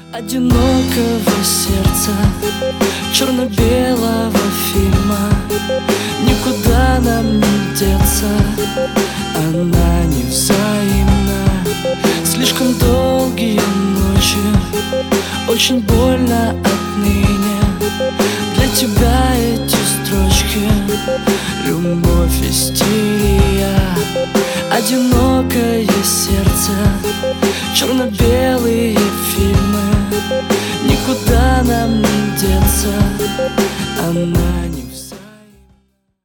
одинокого сердца, черно-белого фильма. Никуда нам не деться, она невзаимна. Слишком долгие ночи, очень больно отныне. Для тебя эти строчки — любовь, истерия. Одинокое сердце, черно-белые фильмы. Никуда нам не деться, она